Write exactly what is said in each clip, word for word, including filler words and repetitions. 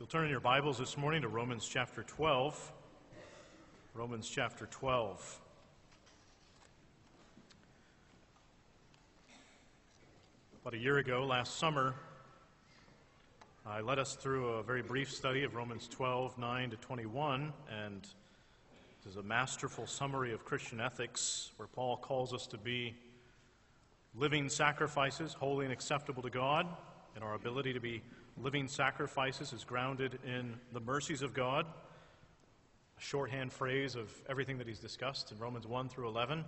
Turn in your Bibles this morning to Romans chapter twelve. Romans chapter twelve. About a year ago, last summer, I led us through a very brief study of Romans twelve, nine to twenty-one, and this is a masterful summary of Christian ethics where Paul calls us to be living sacrifices, holy and acceptable to God, and our ability to be living sacrifices is grounded in the mercies of God, a shorthand phrase of everything that he's discussed in Romans one through eleven.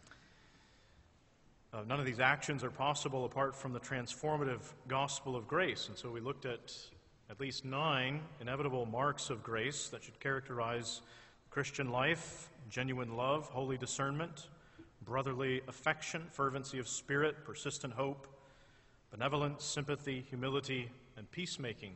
Uh, none of these actions are possible apart from the transformative gospel of grace, and so we looked at at least nine inevitable marks of grace that should characterize Christian life: genuine love, holy discernment, brotherly affection, fervency of spirit, persistent hope, benevolence, sympathy, humility, and peacemaking.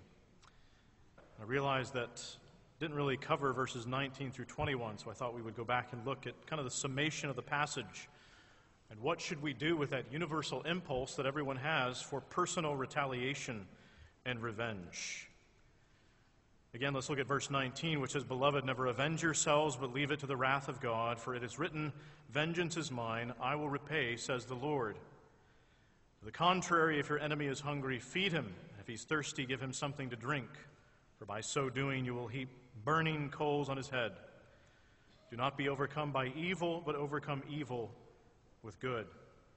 I realized that didn't really cover verses nineteen through twenty-one, so I thought we would go back and look at kind of the summation of the passage. And what should we do with that universal impulse that everyone has for personal retaliation and revenge? Again, let's look at verse nineteen, which says, "Beloved, never avenge yourselves, but leave it to the wrath of God, for it is written, 'Vengeance is mine, I will repay, says the Lord.' To the contrary, if your enemy is hungry, feed him. If he's thirsty, give him something to drink, for by so doing you will heap burning coals on his head. Do not be overcome by evil, but overcome evil with good."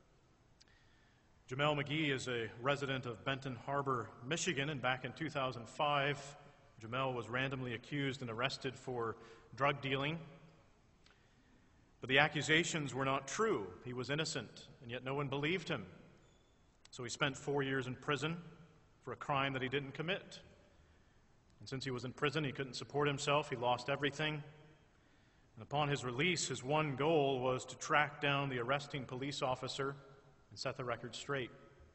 Jamel McGee is a resident of Benton Harbor, Michigan, and back in two thousand five, Jamel was randomly accused and arrested for drug dealing. But the accusations were not true. He was innocent, and yet no one believed him. So he spent four years in prison for a crime that he didn't commit. And since he was in prison, he couldn't support himself. He lost everything. And upon his release, his one goal was to track down the arresting police officer and set the record straight.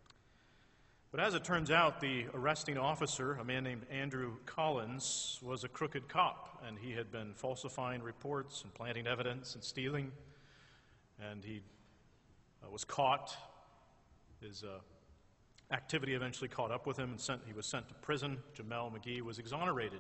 But as it turns out, the arresting officer, a man named Andrew Collins, was a crooked cop, and he had been falsifying reports and planting evidence and stealing. And he uh, was caught. His uh, activity eventually caught up with him, and sent, he was sent to prison. Jamel McGee was exonerated.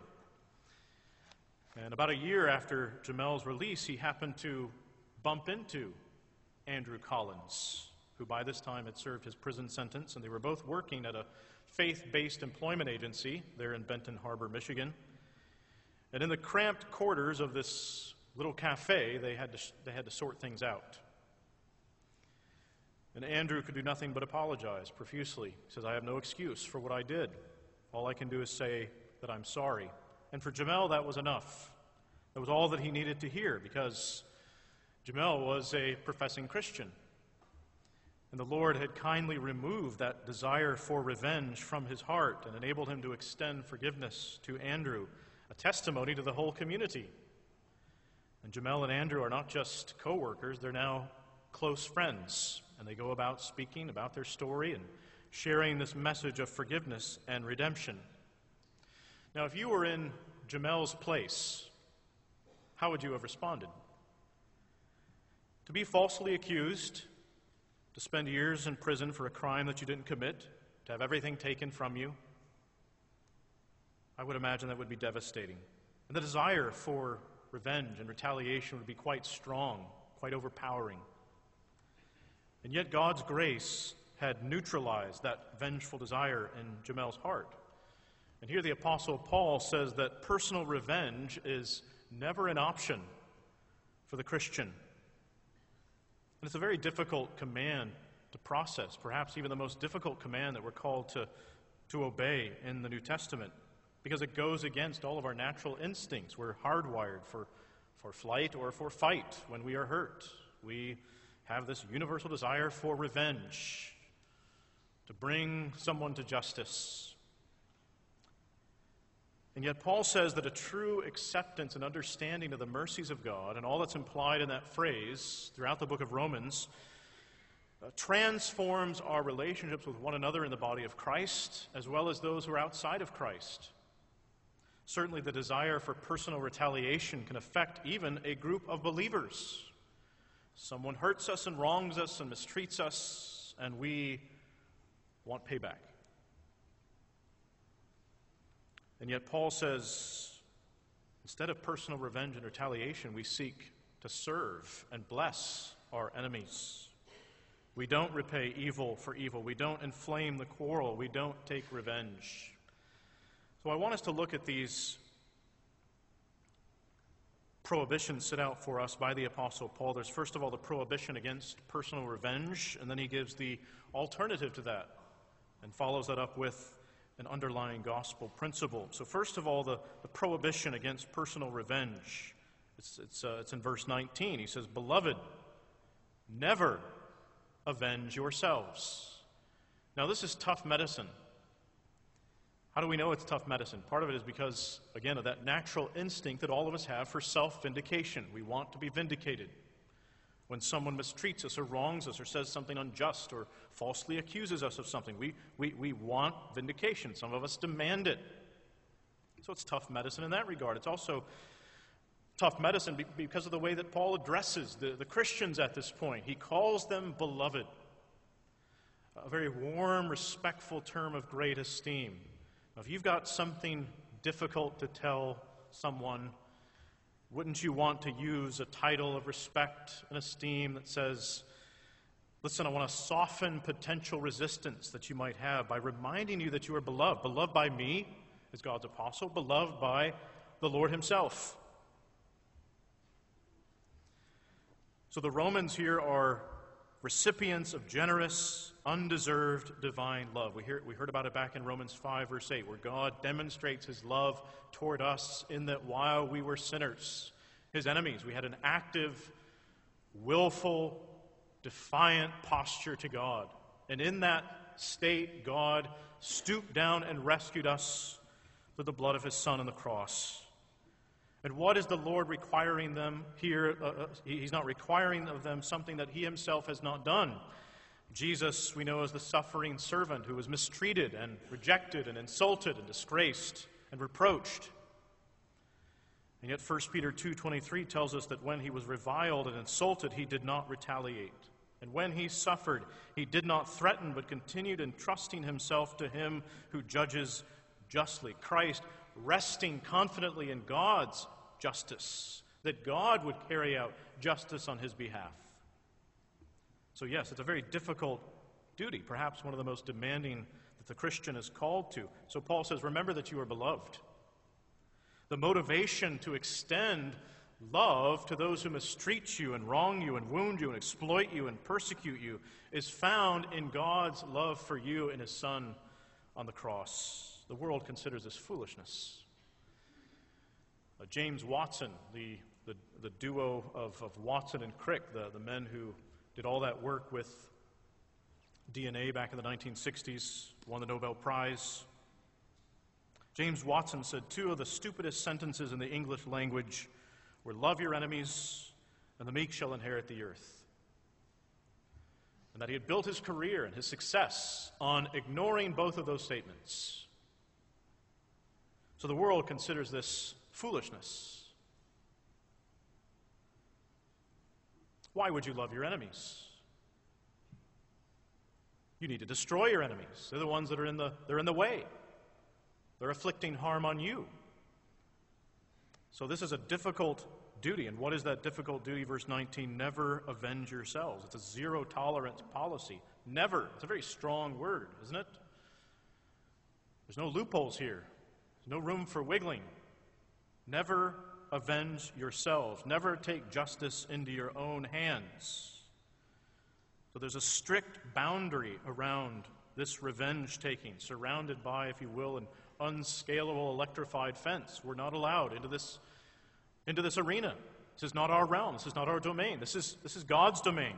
And about a year after Jamel's release, he happened to bump into Andrew Collins, who by this time had served his prison sentence, and they were both working at a faith-based employment agency there in Benton Harbor, Michigan. And in the cramped quarters of this little cafe, they had to, they had to sort things out. And Andrew could do nothing but apologize profusely. He says, "I have no excuse for what I did. All I can do is say that I'm sorry." And for Jamel, that was enough. That was all that he needed to hear, because Jamel was a professing Christian. And the Lord had kindly removed that desire for revenge from his heart and enabled him to extend forgiveness to Andrew, a testimony to the whole community. And Jamel and Andrew are not just co-workers, they're now close friends. And they go about speaking about their story and sharing this message of forgiveness and redemption. Now, if you were in Jamel's place, how would you have responded? To be falsely accused, to spend years in prison for a crime that you didn't commit, to have everything taken from you, I would imagine that would be devastating. And the desire for revenge and retaliation would be quite strong, quite overpowering. And yet God's grace had neutralized that vengeful desire in Jamel's heart. And here the Apostle Paul says that personal revenge is never an option for the Christian. And it's a very difficult command to process, perhaps even the most difficult command that we're called to, to obey in the New Testament, because it goes against all of our natural instincts. We're hardwired for, for flight or for fight when we are hurt. We have this universal desire for revenge, to bring someone to justice. And yet Paul says that a true acceptance and understanding of the mercies of God, and all that's implied in that phrase throughout the book of Romans, uh, transforms our relationships with one another in the body of Christ, as well as those who are outside of Christ. Certainly the desire for personal retaliation can affect even a group of believers. Someone hurts us and wrongs us and mistreats us, and we want payback. And yet Paul says, instead of personal revenge and retaliation, we seek to serve and bless our enemies. We don't repay evil for evil. We don't inflame the quarrel. We don't take revenge. So I want us to look at these prohibitions set out for us by the Apostle Paul. There's first of all the prohibition against personal revenge, and then he gives the alternative to that and follows that up with an underlying gospel principle. So first of all, the, the prohibition against personal revenge. It's, it's, uh, it's in verse nineteen. He says, "Beloved, never avenge yourselves." Now this is tough medicine. How do we know it's tough medicine? Part of it is because, again, of that natural instinct that all of us have for self-vindication. We want to be vindicated. When someone mistreats us or wrongs us or says something unjust or falsely accuses us of something, we, we, we want vindication. Some of us demand it. So it's tough medicine in that regard. It's also tough medicine because of the way that Paul addresses the, the Christians at this point. He calls them beloved, a very warm, respectful term of great esteem. Now, if you've got something difficult to tell someone, wouldn't you want to use a title of respect and esteem that says, listen, I want to soften potential resistance that you might have by reminding you that you are beloved. Beloved by me, as God's apostle, beloved by the Lord himself. So the Romans here are recipients of generous, undeserved divine love. We, hear, we heard about it back in Romans five, verse eight, where God demonstrates his love toward us in that while we were sinners, his enemies, we had an active, willful, defiant posture to God. And in that state, God stooped down and rescued us through the blood of his Son on the cross. And what is the Lord requiring them here? Uh, he's not requiring of them something that he himself has not done. Jesus, we know, as the suffering servant who was mistreated and rejected and insulted and disgraced and reproached. And yet First Peter two twenty-three tells us that when he was reviled and insulted, he did not retaliate. And when he suffered, he did not threaten, but continued entrusting himself to him who judges justly. Christ resting confidently in God's justice, that God would carry out justice on his behalf. So yes, it's a very difficult duty, perhaps one of the most demanding that the Christian is called to. So Paul says, remember that you are beloved. The motivation to extend love to those who mistreat you and wrong you and wound you and exploit you and persecute you is found in God's love for you in his Son on the cross. The world considers this foolishness. Uh, James Watson, the, the, the duo of, of Watson and Crick, the, the men who did all that work with D N A back in the nineteen sixties, won the Nobel Prize. James Watson said two of the stupidest sentences in the English language were, "Love your enemies, and the meek shall inherit the earth." And that he had built his career and his success on ignoring both of those statements. So the world considers this foolishness. Why would you love your enemies? You need to destroy your enemies. They're the ones that are in the, they're in the way. They're inflicting harm on you. So this is a difficult duty. And what is that difficult duty? Verse nineteen, never avenge yourselves. It's a zero-tolerance policy. Never. It's a very strong word, isn't it? There's no loopholes here. There's no room for wiggling. Never avenge yourselves. Never take justice into your own hands. So there's a strict boundary around this revenge-taking, surrounded by, if you will, an unscalable electrified fence. We're not allowed into this, into this arena. This is not our realm. This is not our domain. This is, this is God's domain.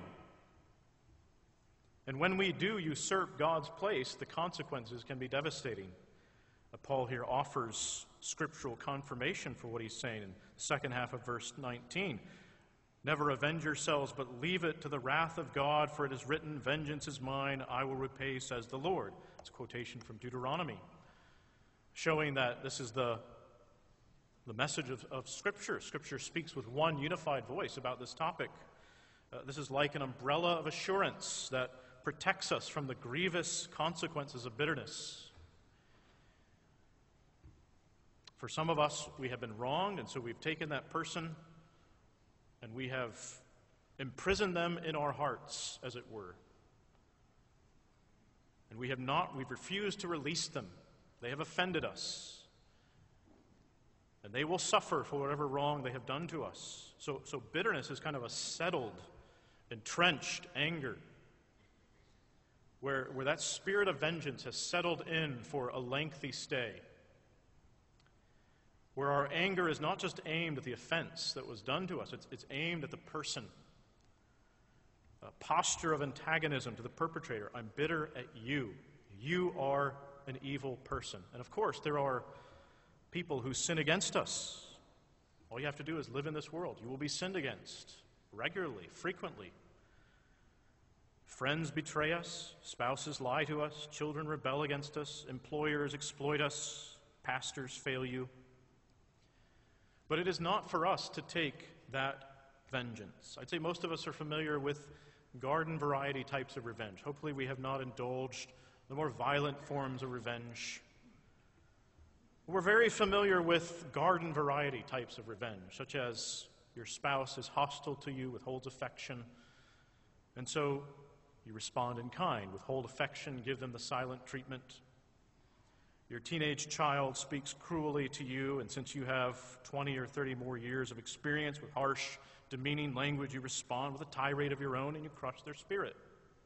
And when we do usurp God's place, the consequences can be devastating. Uh, Paul here offers scriptural confirmation for what he's saying in the second half of verse nineteen. Never avenge yourselves, but leave it to the wrath of God, for it is written, vengeance is mine, I will repay, says the Lord. It's a quotation from Deuteronomy, showing that this is the, the message of, of Scripture. Scripture speaks with one unified voice about this topic. Uh, this is like an umbrella of assurance that protects us from the grievous consequences of bitterness. For some of us, we have been wronged, and so we've taken that person and we have imprisoned them in our hearts, as it were. And we have not, we've refused to release them. They have offended us. And they will suffer for whatever wrong they have done to us. So, so bitterness is kind of a settled, entrenched anger, where, where that spirit of vengeance has settled in for a lengthy stay. Where our anger is not just aimed at the offense that was done to us, it's, it's aimed at the person. A posture of antagonism to the perpetrator. I'm bitter at you. You are an evil person. And of course, there are people who sin against us. All you have to do is live in this world. You will be sinned against regularly, frequently. Friends betray us, spouses lie to us, children rebel against us, employers exploit us, pastors fail you. But it is not for us to take that vengeance. I'd say most of us are familiar with garden variety types of revenge. Hopefully we have not indulged the more violent forms of revenge. We're very familiar with garden variety types of revenge, such as your spouse is hostile to you, withholds affection, and so you respond in kind, withhold affection, give them the silent treatment. Your teenage child speaks cruelly to you, and since you have twenty or thirty more years of experience with harsh, demeaning language, you respond with a tirade of your own and you crush their spirit.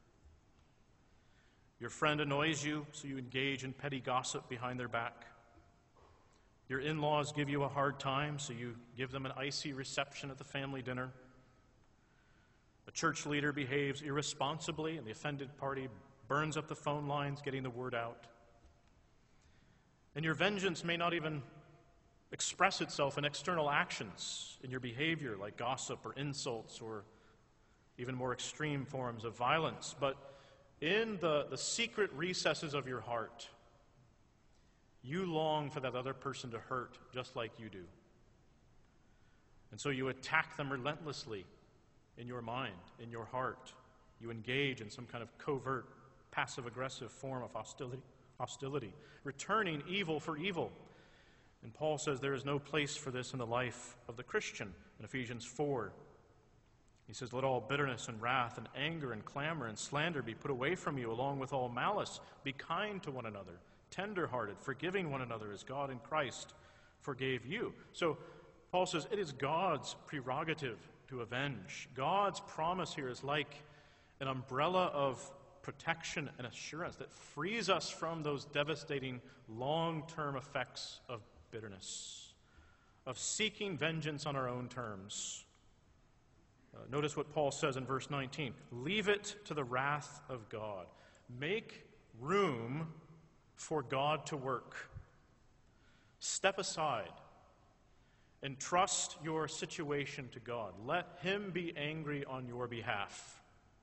Your friend annoys you, so you engage in petty gossip behind their back. Your in-laws give you a hard time, so you give them an icy reception at the family dinner. A church leader behaves irresponsibly, and the offended party burns up the phone lines, getting the word out. And your vengeance may not even express itself in external actions, in your behavior, like gossip or insults or even more extreme forms of violence, but in the, the secret recesses of your heart, you long for that other person to hurt just like you do. And so you attack them relentlessly in your mind, in your heart. You engage in some kind of covert, passive-aggressive form of hostility, hostility, returning evil for evil. And Paul says there is no place for this in the life of the Christian in Ephesians four. He says, let all bitterness and wrath and anger and clamor and slander be put away from you, along with all malice. Be kind to one another, tender-hearted, forgiving one another as God in Christ forgave you. So Paul says it is God's prerogative to avenge. God's promise here is like an umbrella of protection and assurance that frees us from those devastating long-term effects of bitterness, of seeking vengeance on our own terms. Uh, notice what Paul says in verse nineteen. Leave it to the wrath of God. Make room for God to work. Step aside and trust your situation to God. Let Him be angry on your behalf.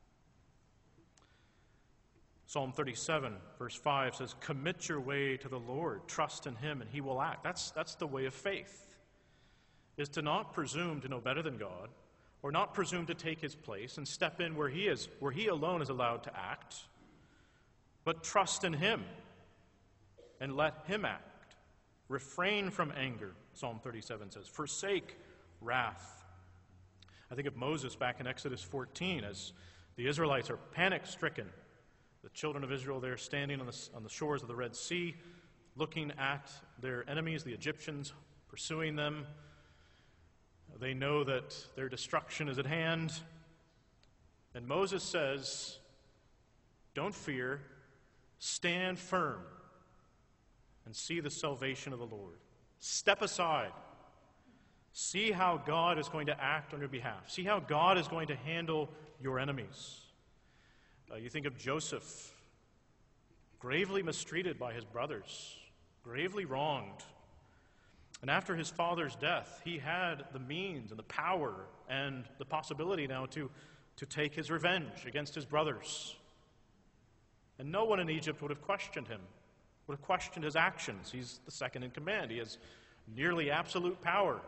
Psalm thirty-seven, verse five says, commit your way to the Lord. Trust in Him and He will act. That's, that's the way of faith, is to not presume to know better than God, or not presume to take His place and step in where He is, where He alone is allowed to act, but trust in Him and let Him act. Refrain from anger, Psalm thirty-seven says. Forsake wrath. I think of Moses back in Exodus fourteen as the Israelites are panic-stricken. The children of Israel there standing on the, on the shores of the Red Sea, looking at their enemies, the Egyptians, pursuing them. They know that their destruction is at hand. And Moses says, don't fear, stand firm, and see the salvation of the Lord. Step aside. See how God is going to act on your behalf. See how God is going to handle your enemies. Uh, you think of Joseph, gravely mistreated by his brothers, gravely wronged. And after his father's death, he had the means and the power and the possibility now to, to take his revenge against his brothers. And no one in Egypt would have questioned him, would have questioned his actions. He's the second in command. He has nearly absolute power.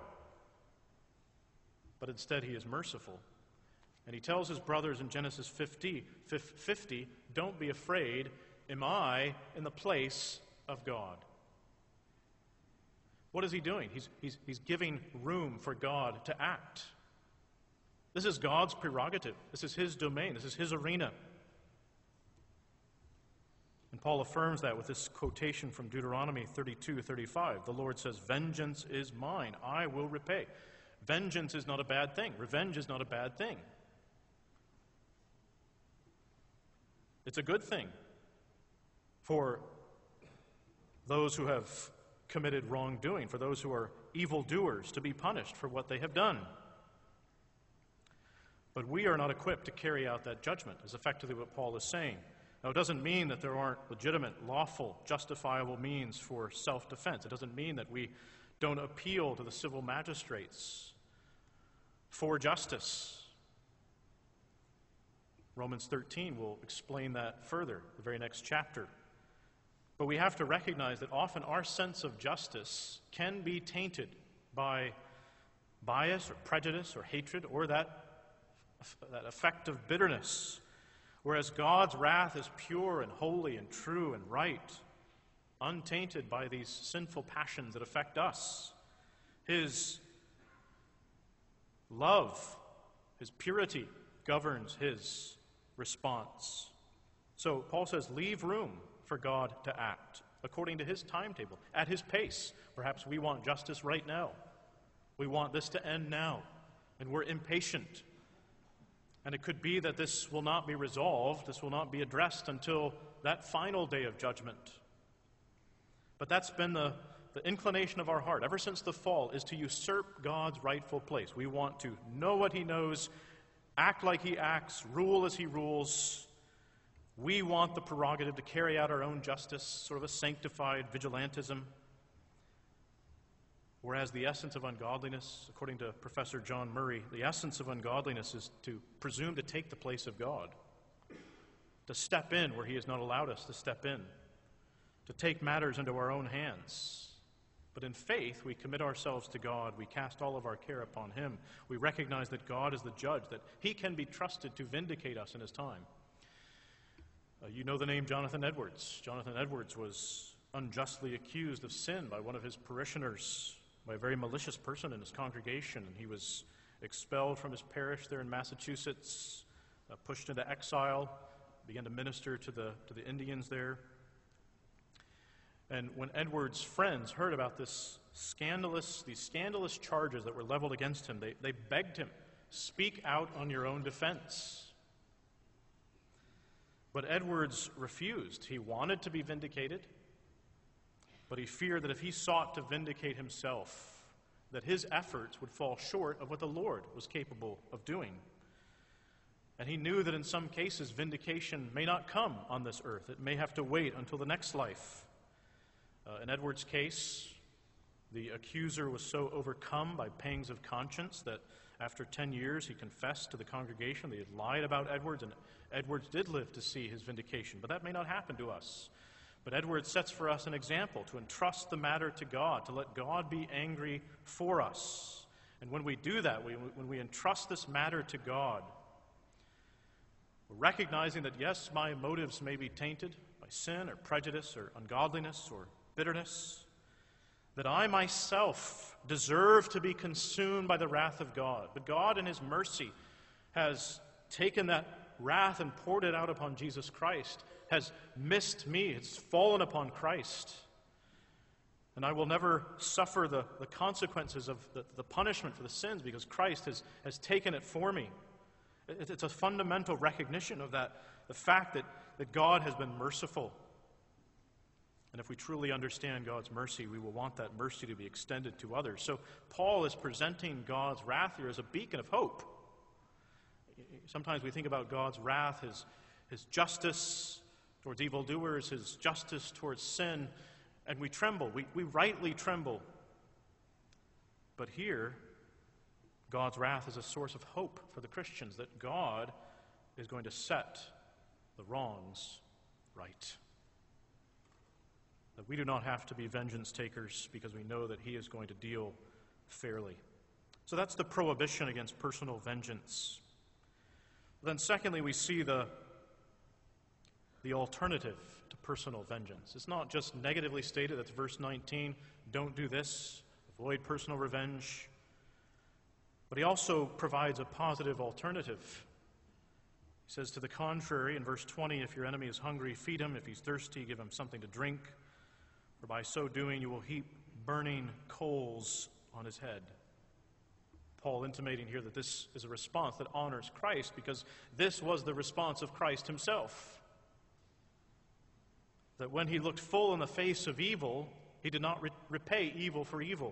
But instead he is merciful. And he tells his brothers in Genesis fifty, fifty, don't be afraid. Am I in the place of God? What is he doing? He's, he's, he's giving room for God to act. This is God's prerogative. This is his domain. This is his arena. And Paul affirms that with this quotation from Deuteronomy thirty-two thirty-five. The Lord says, "Vengeance is mine, I will repay." Vengeance is not a bad thing. Revenge is not a bad thing. It's a good thing for those who have committed wrongdoing, for those who are evildoers, to be punished for what they have done. But we are not equipped to carry out that judgment, is effectively what Paul is saying. Now, it doesn't mean that there aren't legitimate, lawful, justifiable means for self-defense. It doesn't mean that we don't appeal to the civil magistrates for justice. Romans thirteen will explain that further, the very next chapter. But we have to recognize that often our sense of justice can be tainted by bias or prejudice or hatred or that, that effect of bitterness. Whereas God's wrath is pure and holy and true and right, untainted by these sinful passions that affect us. His love, his purity governs his response. So Paul says, leave room for God to act according to his timetable, at his pace. Perhaps we want justice right now. We want this to end now, and we're impatient. And it could be that this will not be resolved, this will not be addressed until that final day of judgment. But that's been the, the inclination of our heart ever since the fall, is to usurp God's rightful place. We want to know what he knows, act like he acts, rule as he rules. We want the prerogative to carry out our own justice, sort of a sanctified vigilantism. Whereas the essence of ungodliness, according to Professor John Murray, the essence of ungodliness is to presume to take the place of God, to step in where he has not allowed us to step in, to take matters into our own hands. But in faith, we commit ourselves to God. We cast all of our care upon him. We recognize that God is the judge, that he can be trusted to vindicate us in his time. Uh, you know the name Jonathan Edwards. Jonathan Edwards was unjustly accused of sin by one of his parishioners, by a very malicious person in his congregation, and he was expelled from his parish there in Massachusetts, uh, pushed into exile, began to minister to the, to the Indians there. And when Edwards' friends heard about this scandalous, these scandalous charges that were leveled against him, they, they begged him, speak out on your own defense. But Edwards refused. He wanted to be vindicated, but he feared that if he sought to vindicate himself, that his efforts would fall short of what the Lord was capable of doing. And he knew that in some cases vindication may not come on this earth. It may have to wait until the next life. Uh, in Edwards' case, the accuser was so overcome by pangs of conscience that after ten years he confessed to the congregation that he had lied about Edwards, and Edwards did live to see his vindication. But that may not happen to us. But Edwards sets for us an example to entrust the matter to God, to let God be angry for us. And when we do that, we, when we entrust this matter to God, we're recognizing that, yes, my motives may be tainted by sin or prejudice or ungodliness or bitterness, that I myself deserve to be consumed by the wrath of God. But God in his mercy has taken that wrath and poured it out upon Jesus Christ, has missed me, it's fallen upon Christ. And I will never suffer the, the consequences of the, the punishment for the sins because Christ has, has taken it for me. It, it's a fundamental recognition of that, the fact that, that God has been merciful. And if we truly understand God's mercy, we will want that mercy to be extended to others. So Paul is presenting God's wrath here as a beacon of hope. Sometimes we think about God's wrath, his, his justice towards evildoers, his justice towards sin, and we tremble. We, we rightly tremble. But here, God's wrath is a source of hope for the Christians, that God is going to set the wrongs right. That we do not have to be vengeance takers because we know that he is going to deal fairly. So that's the prohibition against personal vengeance. Then secondly, we see the, the alternative to personal vengeance. It's not just negatively stated, that's verse nineteen, don't do this, avoid personal revenge. But he also provides a positive alternative. He says to the contrary in verse twenty, if your enemy is hungry, feed him. If he's thirsty, give him something to drink. For by so doing you will heap burning coals on his head. Paul intimating here that this is a response that honors Christ, because this was the response of Christ himself. That when he looked full in the face of evil, he did not re- repay evil for evil.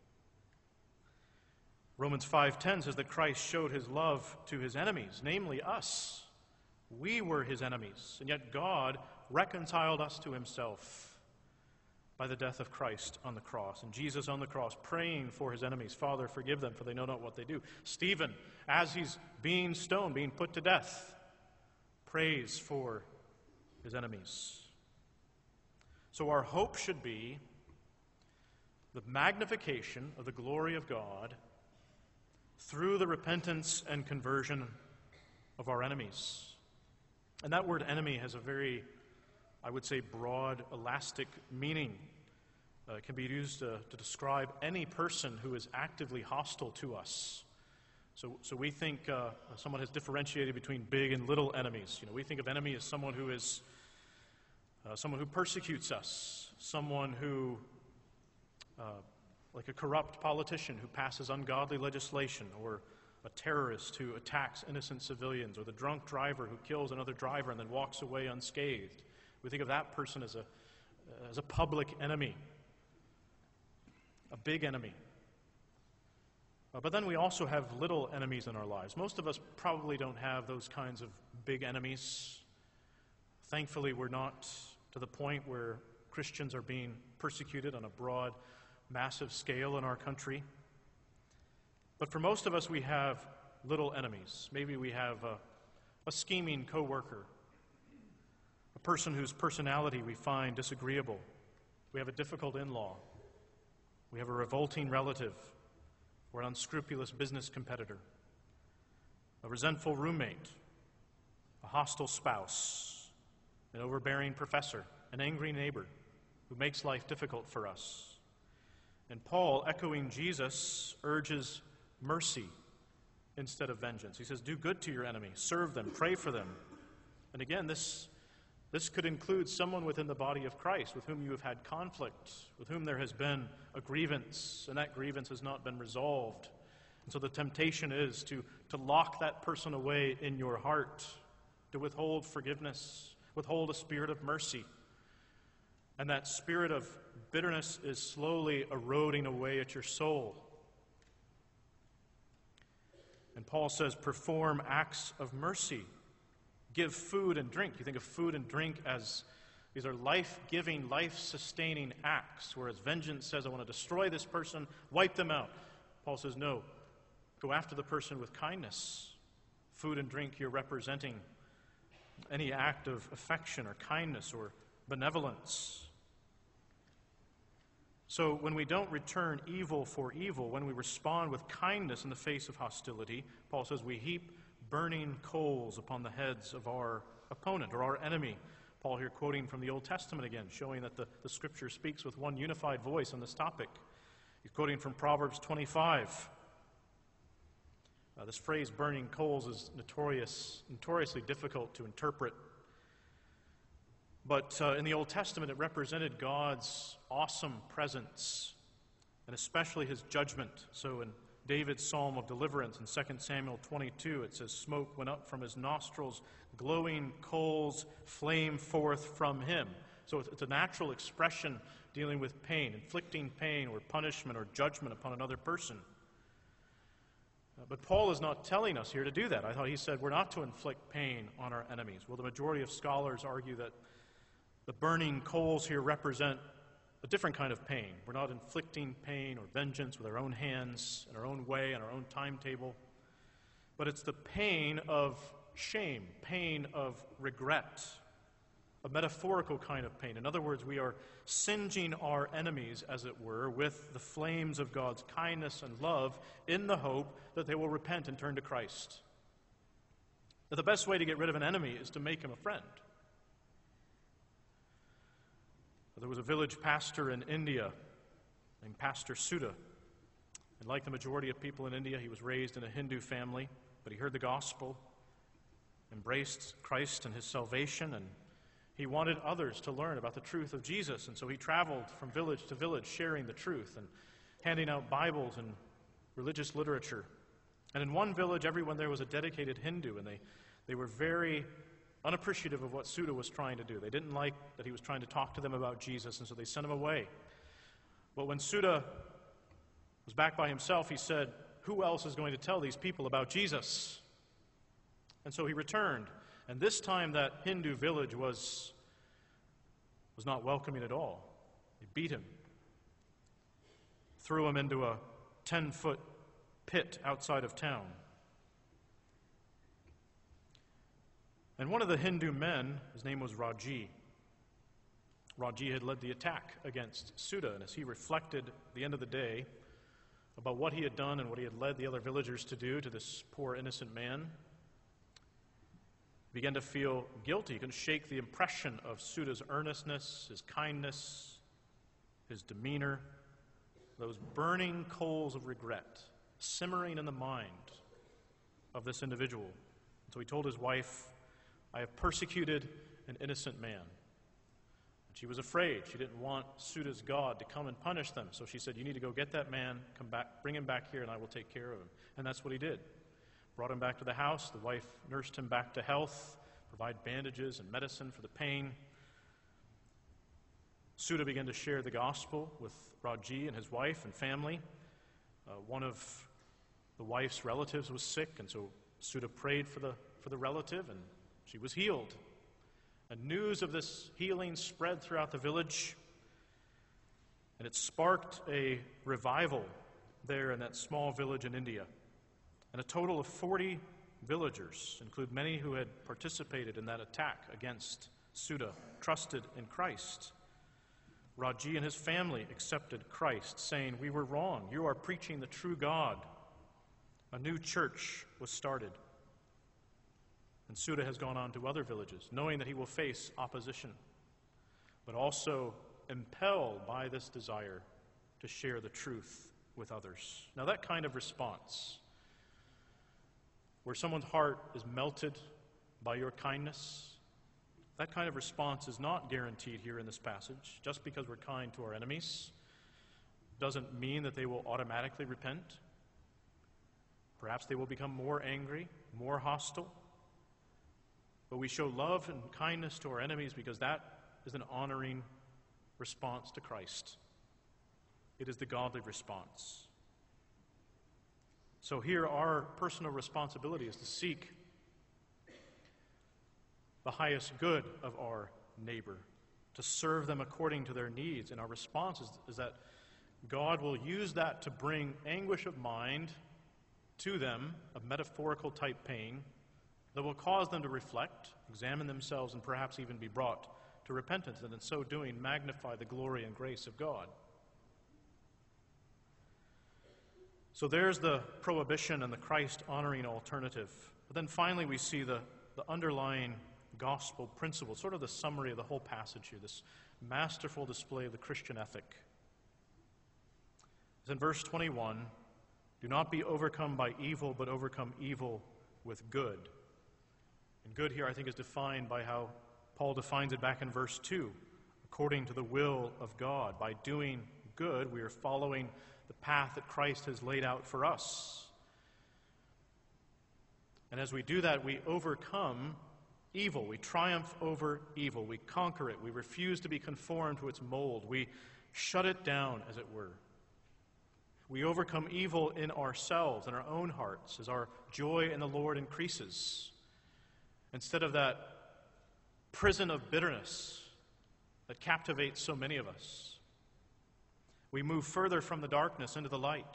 Romans five ten says that Christ showed his love to his enemies, namely us. We were his enemies, and yet God reconciled us to himself by the death of Christ on the cross. And Jesus on the cross praying for his enemies, Father, forgive them, for they know not what they do. Stephen, as he's being stoned, being put to death, prays for his enemies. So our hope should be the magnification of the glory of God through the repentance and conversion of our enemies. And that word enemy has a very, I would say, broad, elastic meaning. Uh, it can be used uh, to describe any person who is actively hostile to us. So, so we think uh, someone has differentiated between big and little enemies. You know, we think of enemy as someone who is uh, someone who persecutes us, someone who, uh, like a corrupt politician who passes ungodly legislation, or a terrorist who attacks innocent civilians, or the drunk driver who kills another driver and then walks away unscathed. We think of that person as a, as a public enemy, a big enemy. Uh, but then we also have little enemies in our lives. Most of us probably don't have those kinds of big enemies. Thankfully, we're not to the point where Christians are being persecuted on a broad, massive scale in our country. But for most of us, we have little enemies. Maybe we have a, a scheming coworker, a person whose personality we find disagreeable. We have a difficult in-law. We have a revolting relative, or an unscrupulous business competitor, a resentful roommate, a hostile spouse, an overbearing professor, an angry neighbor who makes life difficult for us. And Paul, echoing Jesus, urges mercy instead of vengeance. He says, do good to your enemy, serve them, pray for them. And again, this, this could include someone within the body of Christ with whom you have had conflict, with whom there has been a grievance, and that grievance has not been resolved. And so the temptation is to, to lock that person away in your heart, to withhold forgiveness, withhold a spirit of mercy. And that spirit of bitterness is slowly eroding away at your soul. And Paul says, perform acts of mercy. Give food and drink. You think of food and drink as these are life-giving, life-sustaining acts, whereas vengeance says, I want to destroy this person, wipe them out. Paul says, no, go after the person with kindness. Food and drink, you're representing any act of affection or kindness or benevolence. So when we don't return evil for evil, when we respond with kindness in the face of hostility, Paul says we heap burning coals upon the heads of our opponent or our enemy. Paul here quoting from the Old Testament again, showing that the, the Scripture speaks with one unified voice on this topic. He's quoting from Proverbs twenty-five. Uh, this phrase, burning coals, is notorious, notoriously difficult to interpret. But uh, in the Old Testament, it represented God's awesome presence, and especially his judgment. So in David's psalm of deliverance in Second Samuel twenty-two, it says, smoke went up from his nostrils, glowing coals flame forth from him. So it's, it's a natural expression dealing with pain, inflicting pain or punishment or judgment upon another person. Uh, but Paul is not telling us here to do that. I thought he said we're not to inflict pain on our enemies. Well, the majority of scholars argue that the burning coals here represent a different kind of pain. We're not inflicting pain or vengeance with our own hands, in our own way, on our own timetable. But it's the pain of shame, pain of regret, a metaphorical kind of pain. In other words, we are singeing our enemies, as it were, with the flames of God's kindness and love in the hope that they will repent and turn to Christ. Now, the best way to get rid of an enemy is to make him a friend. There was a village pastor in India named Pastor Sudha And like the majority of people in India, he was raised in a Hindu family, but he heard the gospel, embraced Christ and his salvation, and he wanted others to learn about the truth of Jesus. And so he traveled from village to village sharing the truth and handing out Bibles and religious literature. And in one village, everyone there was a dedicated Hindu, and they, they were very unappreciative of what Suda was trying to do. They didn't like that he was trying to talk to them about Jesus, and so they sent him away. But when Suda was back by himself, he said, "Who else is going to tell these people about Jesus?" And so he returned. And this time that Hindu village was, was not welcoming at all. They beat him, threw him into a ten-foot pit outside of town. And one of the Hindu men, his name was Raji. Raji had led the attack against Suda, and as he reflected at the end of the day about what he had done and what he had led the other villagers to do to this poor innocent man, he began to feel guilty. He couldn't shake the impression of Suda's earnestness, his kindness, his demeanor, those burning coals of regret simmering in the mind of this individual. And so he told his wife, "I have persecuted an innocent man." And she was afraid. She didn't want Suda's God to come and punish them. So she said, "You need to go get that man, come back, bring him back here, and I will take care of him." And that's what he did. Brought him back to the house. The wife nursed him back to health, provided bandages and medicine for the pain. Suda began to share the gospel with Raji and his wife and family. Uh, one of the wife's relatives was sick, and so Suda prayed for the, for the relative, and she was healed. And news of this healing spread throughout the village, and it sparked a revival there in that small village in India. And a total of forty villagers, include many who had participated in that attack against Suda, trusted in Christ. Raji and his family accepted Christ, saying, "We were wrong. You are preaching the true God." A new church was started. And Suda has gone on to other villages, knowing that he will face opposition, but also impelled by this desire to share the truth with others. Now that kind of response, where someone's heart is melted by your kindness, that kind of response is not guaranteed here in this passage. Just because we're kind to our enemies doesn't mean that they will automatically repent. Perhaps they will become more angry, more hostile. But we show love and kindness to our enemies because that is an honoring response to Christ. It is the godly response. So here our personal responsibility is to seek the highest good of our neighbor, to serve them according to their needs. And our response is, is that God will use that to bring anguish of mind to them, of metaphorical type pain, that will cause them to reflect, examine themselves, and perhaps even be brought to repentance, and in so doing magnify the glory and grace of God. So there's the prohibition and the Christ-honoring alternative. But then finally we see the, the underlying gospel principle, sort of the summary of the whole passage here, this masterful display of the Christian ethic. It's in verse twenty-one, "Do not be overcome by evil, but overcome evil with good." And good here, I think, is defined by how Paul defines it back in verse two, according to the will of God. By doing good, we are following the path that Christ has laid out for us. And as we do that, we overcome evil. We triumph over evil. We conquer it. We refuse to be conformed to its mold. We shut it down, as it were. We overcome evil in ourselves, in our own hearts, as our joy in the Lord increases. Instead of that prison of bitterness that captivates so many of us, we move further from the darkness into the light.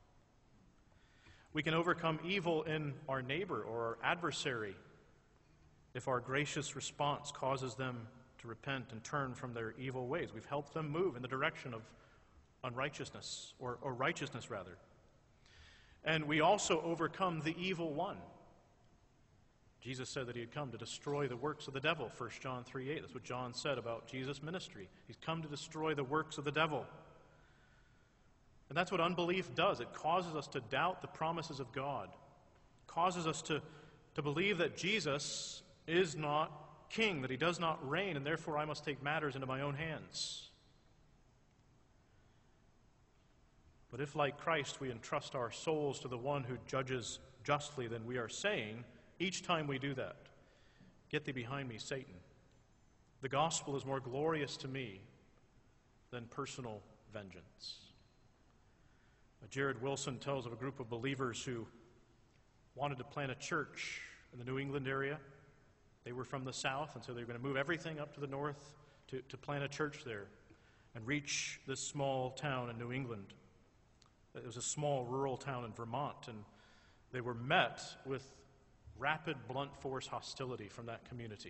We can overcome evil in our neighbor or our adversary if our gracious response causes them to repent and turn from their evil ways. We've helped them move in the direction of unrighteousness, or, or righteousness rather. And we also overcome the evil one. Jesus said that he had come to destroy the works of the devil, First John three eight. That's what John said about Jesus' ministry. He's come to destroy the works of the devil. And that's what unbelief does. It causes us to doubt the promises of God. It causes us to, to believe that Jesus is not king, that he does not reign, and therefore I must take matters into my own hands. But if, like Christ, we entrust our souls to the one who judges justly, then we are saying, each time we do that, "Get thee behind me, Satan. The gospel is more glorious to me than personal vengeance." Jared Wilson tells of a group of believers who wanted to plant a church in the New England area. They were from the south, and so they were going to move everything up to the north to, to plant a church there and reach this small town in New England. It was a small rural town in Vermont, and they were met with rapid, blunt force hostility from that community.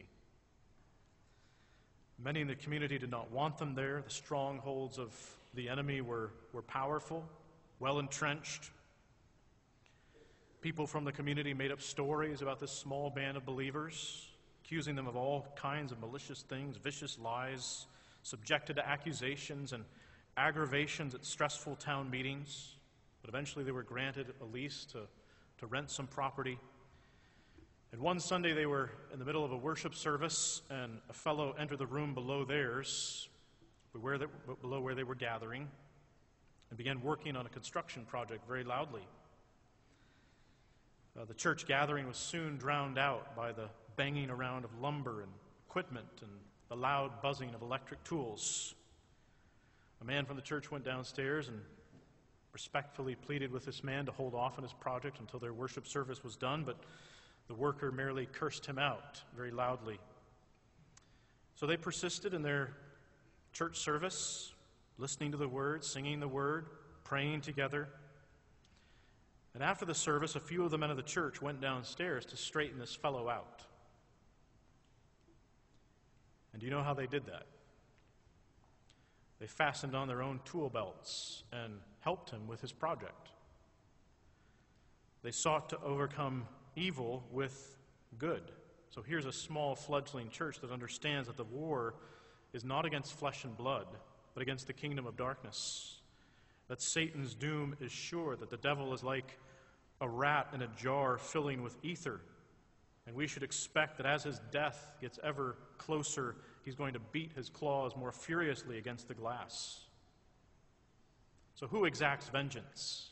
Many in the community did not want them there. The strongholds of the enemy were, were powerful, well entrenched. People from the community made up stories about this small band of believers, accusing them of all kinds of malicious things, vicious lies, subjected to accusations and aggravations at stressful town meetings. But eventually they were granted a lease to, to rent some property. And one Sunday they were in the middle of a worship service, and a fellow entered the room below theirs, where they, below where they were gathering, and began working on a construction project very loudly. Uh, the church gathering was soon drowned out by the banging around of lumber and equipment and the loud buzzing of electric tools. A man from the church went downstairs and respectfully pleaded with this man to hold off on his project until their worship service was done, but the worker merely cursed him out very loudly. So they persisted in their church service, listening to the word, singing the word, praying together. And after the service, a few of the men of the church went downstairs to straighten this fellow out. And do you know how they did that? They fastened on their own tool belts and helped him with his project. They sought to overcome evil with good. So here's a small fledgling church that understands that the war is not against flesh and blood, but against the kingdom of darkness. That Satan's doom is sure, that the devil is like a rat in a jar filling with ether. And we should expect that as his death gets ever closer, he's going to beat his claws more furiously against the glass. So who exacts vengeance?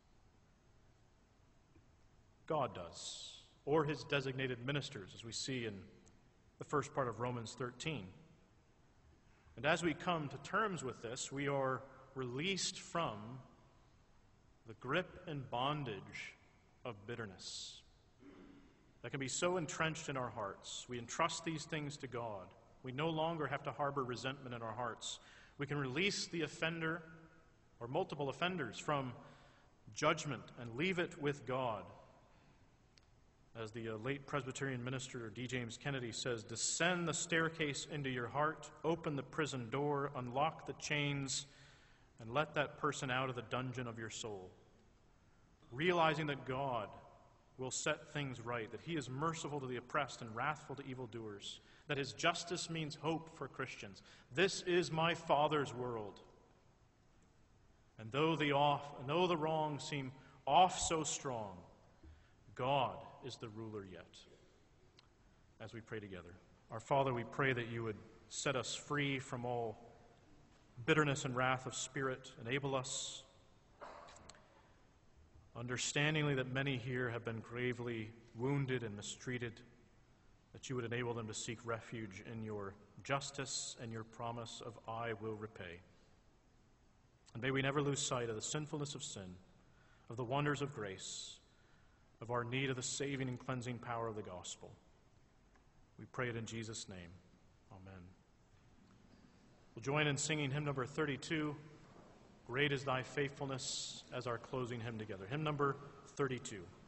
God does, or his designated ministers, as we see in the first part of Romans thirteen. And as we come to terms with this, we are released from the grip and bondage of bitterness that can be so entrenched in our hearts. We entrust these things to God. We no longer have to harbor resentment in our hearts. We can release the offender or multiple offenders from judgment and leave it with God. As the uh, late Presbyterian minister D. James Kennedy says, "Descend the staircase into your heart, open the prison door, unlock the chains, and let that person out of the dungeon of your soul. Realizing that God will set things right, that he is merciful to the oppressed and wrathful to evildoers, that his justice means hope for Christians. This is my Father's world. And though the off, and though the wrongs seem off so strong, God is the ruler yet." As we pray together. Our Father, we pray that you would set us free from all bitterness and wrath of spirit. Enable us, understandingly that many here have been gravely wounded and mistreated, that you would enable them to seek refuge in your justice and your promise of "I will repay." And may we never lose sight of the sinfulness of sin, of the wonders of grace, of our need of the saving and cleansing power of the gospel. We pray it in Jesus' name. Amen. We'll join in singing hymn number thirty-two, "Great is Thy Faithfulness," as our closing hymn together. Hymn number thirty-two.